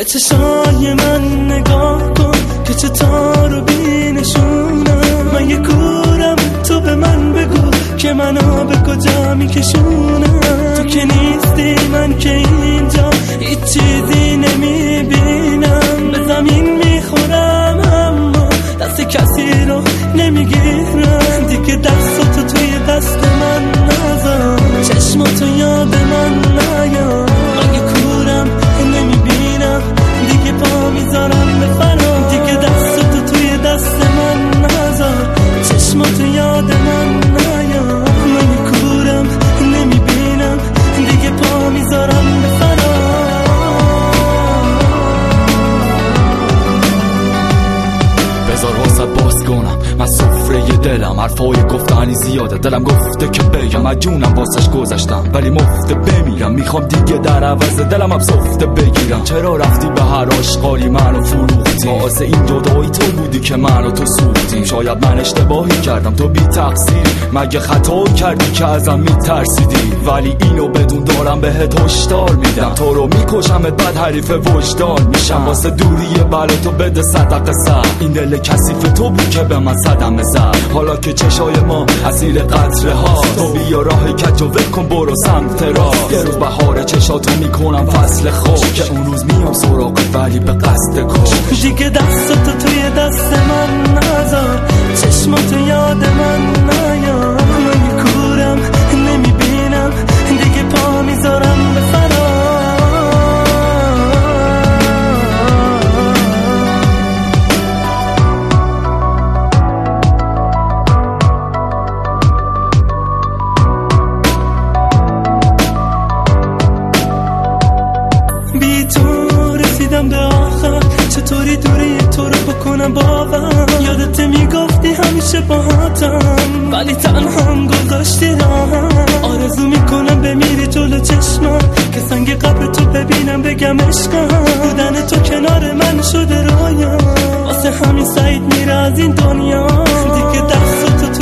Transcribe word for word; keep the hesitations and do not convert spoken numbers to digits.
به چشای من نگاه کن که چطور بینشونم. من یه کورم تو به من بگو که منو به کجا میکشونم. تو که نیستی من که اینجا هیچ چیزی نمیبینم. به زمین میخورم اما دست کسی رو نمیگیرم. دیگه دستاتو توی دست من نذار، چشماتو یاد من نیا. من یه کورم نمیبینم دیگه، پا میذارم به فنا. دیگه دستاتو توی دست من نذار، چشماتو یاد من نیا. من یه کورم نمیبینم دیگه، پا میذارم به فنا. بذار واسه باز کنم من سفره دلم، حرفای گفتنی زیاده، دلم گفته که بگم از جونم واسش گذاشتم ولی مفته بمیرم. میخوام دیگه در عوض دلم هم سفته بگیرم. چرا رفتی به هر آشغالی منو فروختی؟ باعث این جدایی تو بودی که منو تو سوختیم. شاید من اشتباهی کردم تو بی تقصیر، مگه خطایی کردی که ازم میترسیدی؟ ولی اینو بدون دارم بهت هشدار میدم، تو رو میکشمت بعد حریف وجدان میشم. واسه دوری بله تو بده صدقه سر، این دل کثیف تو بود که به من صدمه زد. حالا که چشای ما اسیر قطره ها، تو بیا راه کج و ول کن برو سمت راست. یه روز بهار چشاتو میکنم فصل خوش، که اون روز میام سراغت ولی به قصد کش. دیگه دستاتو توی دست من نذار، چشماتو یاد من نیا. من یه کورم نمیبینم دیگه، پا میذارم به فنا. بی تو رسیدم به آخر، چطوری دوری تو رو بکنم باور؟ یادت میگفتی همیشه باهاتم ولی تنهام گذاشتی راهم. آرزو میکنم بمیری جلو چشمم که سنگ قبر تو ببینم بگم عشقم. بودن تو کنار من شده رویا، واسه همین سعید میره از این دنیا. دیگه دستاتو